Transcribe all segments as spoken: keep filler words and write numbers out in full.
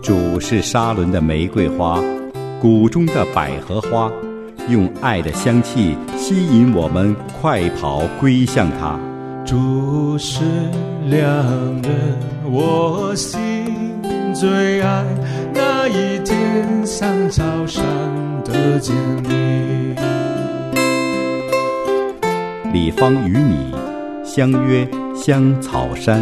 主是沙伦的玫瑰花，谷中的百合花，用爱的香气吸引我们快跑归向他。 主是良人，我心最爱，那一天像草上的坚立。 李芳与你相约香草山。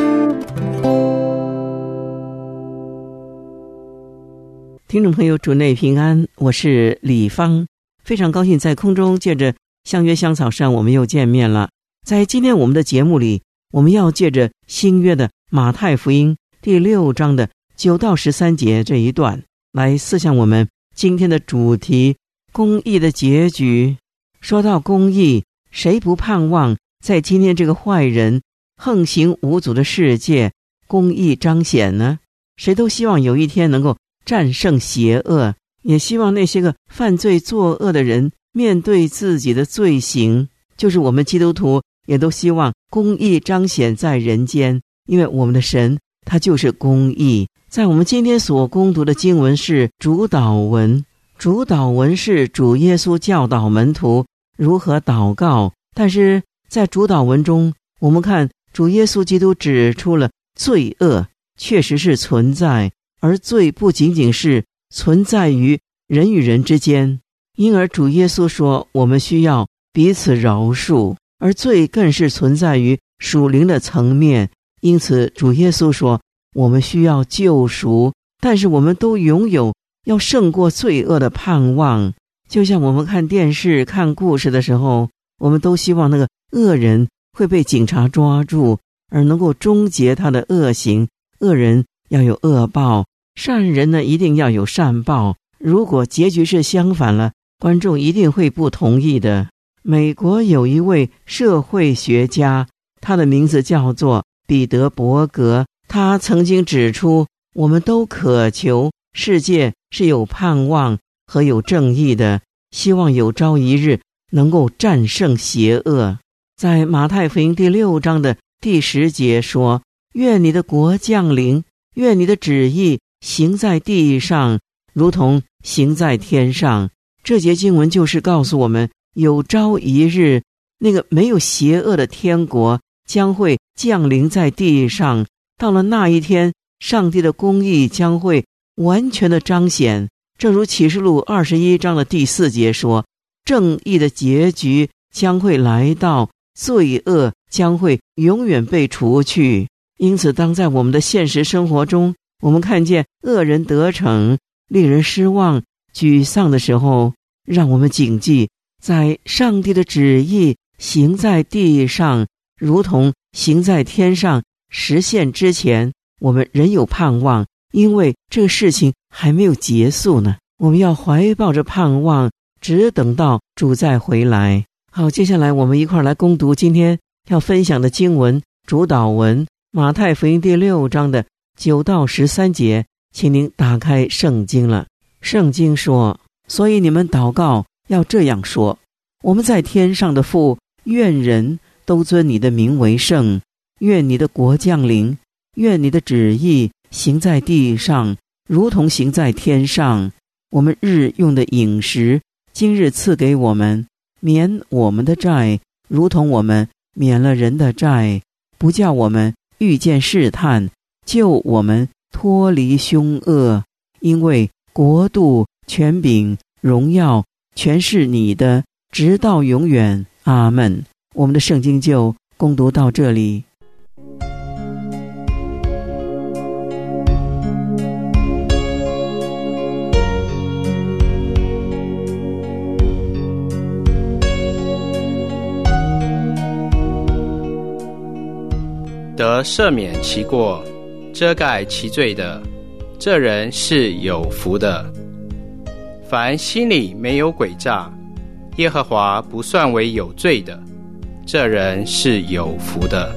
听众朋友，主内平安，我是李芳，非常高兴在空中借着相约香草山我们又见面了。在今天我们的节目里，我们要借着新约的马太福音第六章的九到十三节这一段来思想我们今天的主题，公义的结局。说到公义，谁不盼望在今天这个坏人横行无阻的世界，公义彰显呢？谁都希望有一天能够战胜邪恶，也希望那些个犯罪作恶的人面对自己的罪行，就是我们基督徒也都希望公义彰显在人间，因为我们的神他就是公义。在我们今天所攻读的经文是主祷文，主祷文是主耶稣教导门徒如何祷告，但是在主祷文中，我们看主耶稣基督指出了罪恶确实是存在，而罪不仅仅是存在于人与人之间，因而主耶稣说我们需要彼此饶恕，而罪更是存在于属灵的层面，因此主耶稣说我们需要救赎，但是我们都拥有要胜过罪恶的盼望。就像我们看电视看故事的时候，我们都希望那个恶人会被警察抓住，而能够终结他的恶行，恶人要有恶报，善人呢一定要有善报。如果结局是相反了，观众一定会不同意的。美国有一位社会学家，他的名字叫做彼得伯格，他曾经指出，我们都渴求世界是有盼望和有正义的，希望有朝一日能够战胜邪恶。在马太福音第六章的第十节说，愿你的国降临，愿你的旨意行在地上，如同行在天上。这节经文就是告诉我们，有朝一日那个没有邪恶的天国将会降临在地上，到了那一天，上帝的公义将会完全的彰显。正如启示录二十一章的第四节说，正义的结局将会来到，罪恶将会永远被除去。因此当在我们的现实生活中，我们看见恶人得逞，令人失望沮丧的时候，让我们谨记，在上帝的旨意行在地上，如同行在天上实现之前，我们仍有盼望，因为这个事情还没有结束呢。我们要怀抱着盼望，只等到主再回来。好，接下来我们一块来攻读今天要分享的经文主祷文，马太福音第六章的九到十三节，请您打开圣经了。圣经说，所以你们祷告要这样说，我们在天上的父，愿人都尊你的名为圣，愿你的国降临，愿你的旨意行在地上，如同行在天上。我们日用的饮食，今日赐给我们，免我们的债，如同我们免了人的债，不叫我们遇见试探，救我们脱离凶恶，因为国度、权柄、荣耀全是你的，直到永远。阿们。我们的圣经就攻读到这里。 得赦免其过，遮盖其罪的，这人是有福的。凡心里没有诡诈，耶和华不算为有罪的，这人是有福的。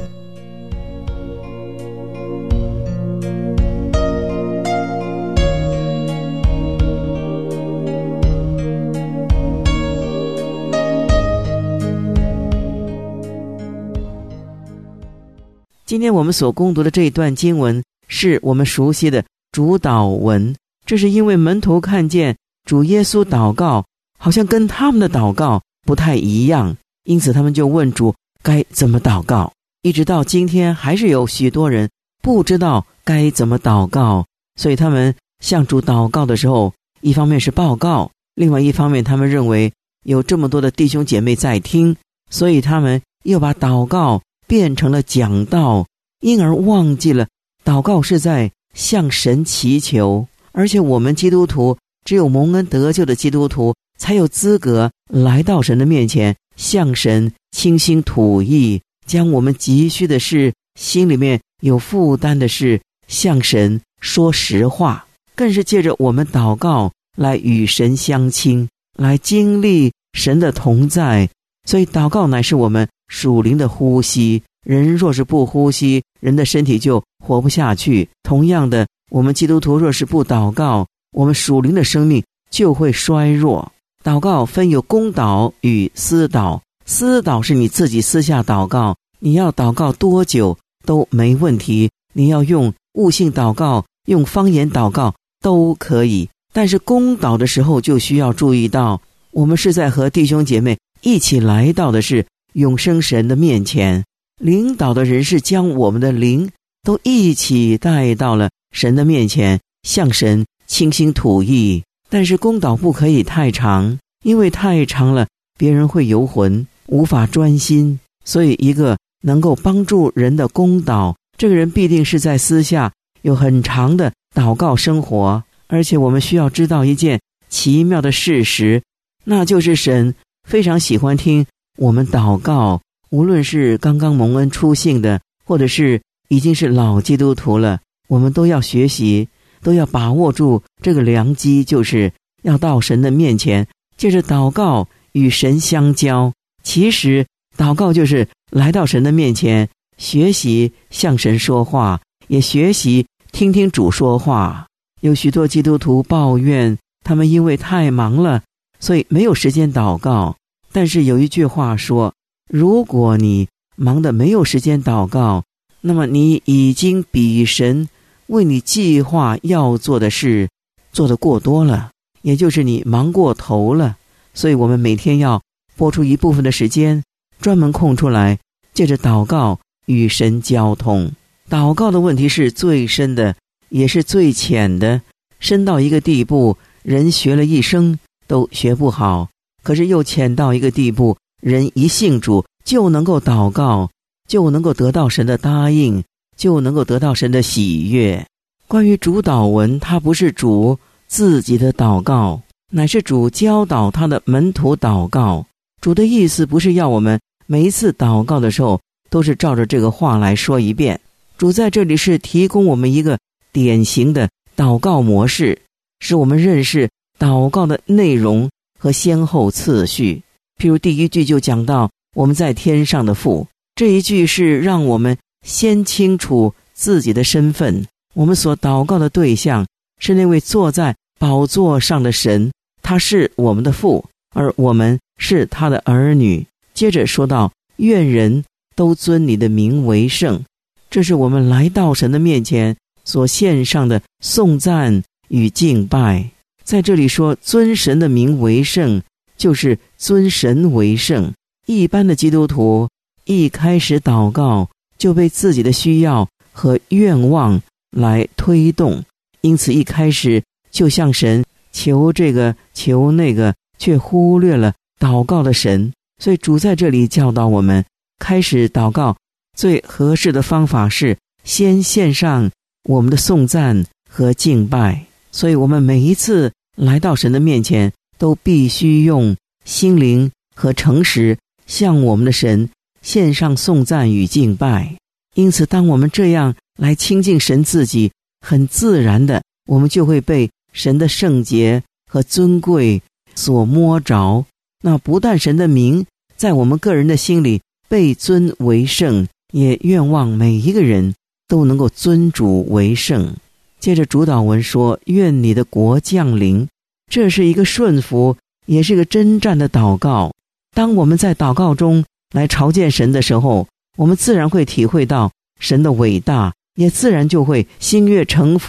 今天我们所攻读的这一段经文是我们熟悉的主祷文。这是因为门徒看见主耶稣祷告好像跟他们的祷告不太一样，因此他们就问主该怎么祷告。一直到今天还是有许多人不知道该怎么祷告，所以他们向主祷告的时候，一方面是报告，另外一方面他们认为有这么多的弟兄姐妹在听，所以他们又把祷告变成了讲道，因而忘记了祷告是在向神祈求。而且我们基督徒，只有蒙恩得救的基督徒才有资格来到神的面前，向神倾心吐意，将我们急需的事，心里面有负担的事，向神说实话，更是借着我们祷告来与神相亲，来经历神的同在。所以祷告乃是我们属灵的呼吸，人若是不呼吸，人的身体就活不下去。同样的，我们基督徒若是不祷告，我们属灵的生命就会衰弱。祷告分有公祷与私祷，私祷是你自己私下祷告，你要祷告多久都没问题，你要用悟性祷告，用方言祷告都可以。但是公祷的时候就需要注意到，我们是在和弟兄姐妹一起来到的是永生神的面前，领导的人是将我们的灵都一起带到了神的面前，向神倾心吐意。但是公祷不可以太长，因为太长了别人会游魂，无法专心。所以一个能够帮助人的公祷，这个人必定是在私下有很长的祷告生活。而且我们需要知道一件奇妙的事实，那就是神非常喜欢听我们祷告，无论是刚刚蒙恩初信的，或者是已经是老基督徒了，我们都要学习，都要把握住这个良机，就是要到神的面前，借着祷告与神相交。其实祷告就是来到神的面前，学习向神说话，也学习听听主说话。有许多基督徒抱怨他们因为太忙了，所以没有时间祷告。但是有一句话说，如果你忙得没有时间祷告，那么你已经比神为你计划要做的事做得过多了，也就是你忙过头了。所以我们每天要拨出一部分的时间，专门空出来，借着祷告与神交通。祷告的问题是最深的，也是最浅的，深到一个地步，人学了一生都学不好，可是又浅到一个地步，人一信主就能够祷告，就能够得到神的答应，就能够得到神的喜悦。关于主祷文，它不是主自己的祷告，乃是主教导他的门徒祷告。主的意思不是要我们每一次祷告的时候都是照着这个话来说一遍，主在这里是提供我们一个典型的祷告模式，使我们认识祷告的内容和先后次序。譬如第一句就讲到我们在天上的父，这一句是让我们先清楚自己的身份，我们所祷告的对象是那位坐在宝座上的神，他是我们的父，而我们是他的儿女。接着说到愿人都尊你的名为圣，这是我们来到神的面前所献上的颂赞与敬拜。在这里说尊神的名为圣，就是尊神为圣。一般的基督徒一开始祷告就被自己的需要和愿望来推动，因此一开始就向神求这个求那个，却忽略了祷告的神。所以主在这里教导我们，开始祷告最合适的方法是先献上我们的颂赞和敬拜。所以我们每一次来到神的面前，都必须用心灵和诚实向我们的神献上颂赞与敬拜。因此当我们这样来亲近神自己，很自然的我们就会被神的圣洁和尊贵所摸着。那不但神的名在我们个人的心里被尊为圣，也愿望每一个人都能够尊主为圣。接着主祷文说愿你的国降临，这是一个顺服，也是一个征战的祷告。当我们在祷告中来朝见神的时候，我们自然会体会到神的伟大，也自然就会心悦诚服的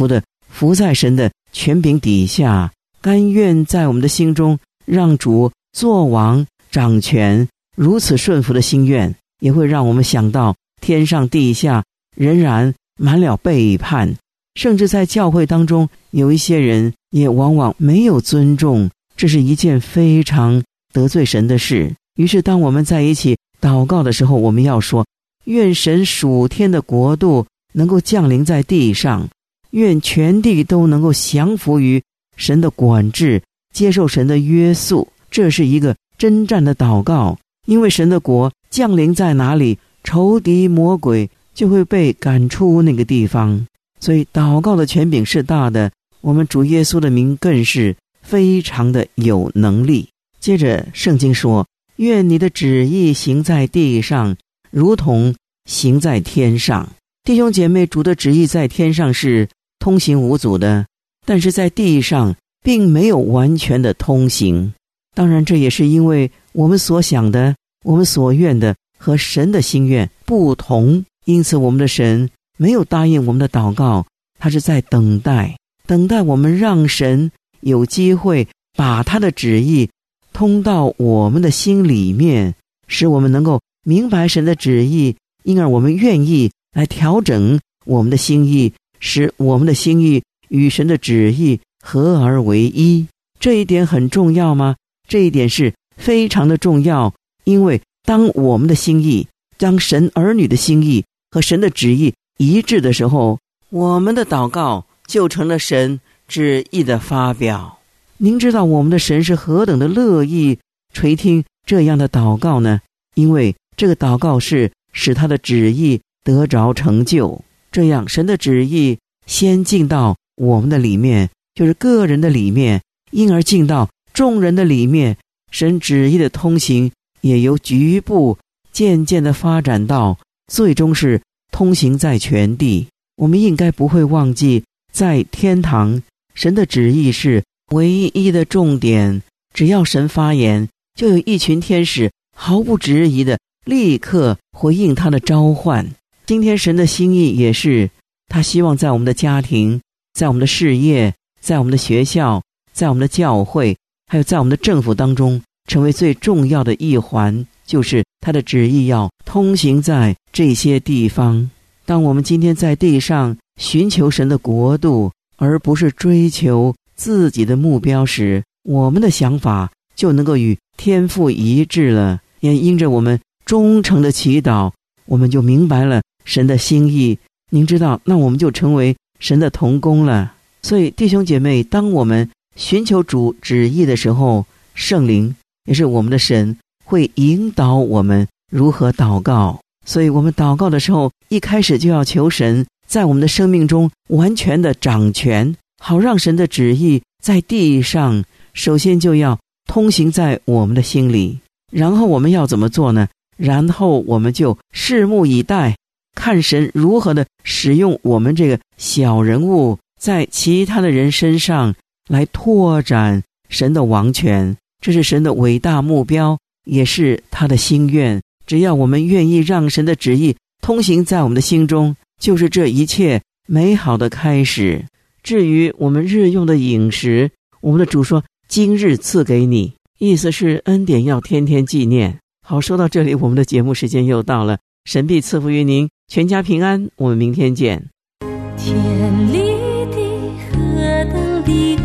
服在神的权柄底下，甘愿在我们的心中让主作王掌权，如此顺服的心愿，也会让我们想到天上地下仍然满了背叛，甚至在教会当中有一些人也往往没有尊重，这是一件非常得罪神的事。于是当我们在一起祷告的时候，我们要说，愿神属天的国度能够降临在地上，愿全地都能够降服于神的管制，接受神的约束。这是一个征战的祷告，因为神的国降临在哪里，仇敌魔鬼就会被赶出那个地方。所以祷告的权柄是大的，我们主耶稣的名更是非常的有能力。接着圣经说，愿你的旨意行在地上，如同行在天上。弟兄姐妹，主的旨意在天上是通行无阻的，但是在地上并没有完全的通行。当然这也是因为我们所想的，我们所愿的和神的心愿不同，因此我们的神没有答应我们的祷告，他是在等待，等待我们让神有机会把他的旨意通到我们的心里面，使我们能够明白神的旨意，因而我们愿意来调整我们的心意，使我们的心意与神的旨意合而为一。这一点很重要吗？这一点是非常的重要，因为当我们的心意，当神儿女的心意和神的旨意一致的时候，我们的祷告就成了神旨意的发表。您知道我们的神是何等的乐意垂听这样的祷告呢？因为这个祷告是使他的旨意得着成就，这样神的旨意先进到我们的里面，就是个人的里面，因而进到众人的里面，神旨意的通行也由局部渐渐的发展到最终是通行在全地。我们应该不会忘记，在天堂神的旨意是唯一的重点，只要神发言，就有一群天使毫不迟疑的立刻回应他的召唤。今天神的心意也是，他希望在我们的家庭，在我们的事业，在我们的学校，在我们的教会，还有在我们的政府当中，成为最重要的一环，就是他的旨意要通行在这些地方。当我们今天在地上寻求神的国度，而不是追求自己的目标时，我们的想法就能够与天父一致了。也因着我们忠诚的祈祷，我们就明白了神的心意。您知道，那我们就成为神的同工了。所以弟兄姐妹，当我们寻求主旨意的时候，圣灵也是我们的神，会引导我们如何祷告。所以我们祷告的时候，一开始就要求神在我们的生命中完全的掌权，好让神的旨意在地上首先就要通行在我们的心里。然后我们要怎么做呢？然后我们就拭目以待，看神如何的使用我们这个小人物，在其他的人身上来拓展神的王权。这是神的伟大目标，也是他的心愿。只要我们愿意让神的旨意通行在我们的心中，就是这一切美好的开始。至于我们日用的饮食，我们的主说今日赐给你，意思是恩典要天天纪念。好，说到这里，我们的节目时间又到了，神必赐福于您，全家平安，我们明天见。 天立地何等的